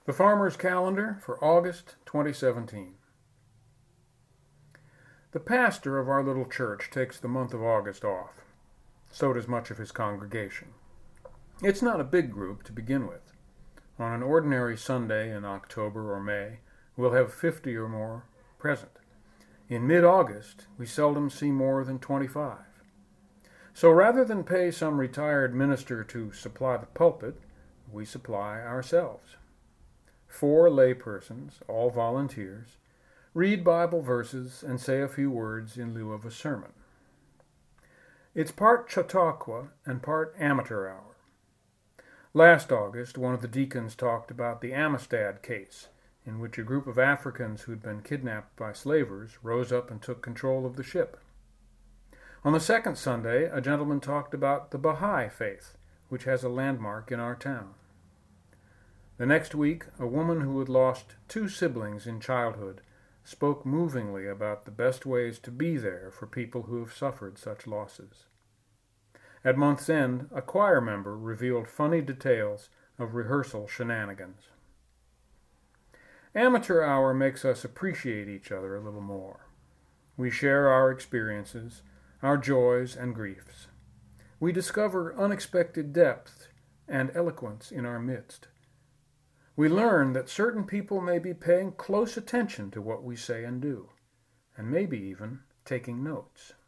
The Farmer's Calendar for August 2017. The pastor of our little church takes the month of August off. So does much of his congregation. It's not a big group to begin with. On an ordinary Sunday in October or May, we'll have 50 or more present. In mid-August, we seldom see more than 25. So rather than pay some retired minister to supply the pulpit, we supply ourselves. 4 laypersons, all volunteers, read Bible verses and say a few words in lieu of a sermon. It's part Chautauqua and part amateur hour. Last August, one of the deacons talked about the Amistad case, in which a group of Africans who'd been kidnapped by slavers rose up and took control of the ship. On the second Sunday, a gentleman talked about the Baha'i faith, which has a landmark in our town. The next week, a woman who had lost 2 siblings in childhood spoke movingly about the best ways to be there for people who have suffered such losses. At month's end, a choir member revealed funny details of rehearsal shenanigans. Amateur hour makes us appreciate each other a little more. We share our experiences, our joys and griefs. We discover unexpected depth and eloquence in our midst. We learn that certain people may be paying close attention to what we say and do, and maybe even taking notes.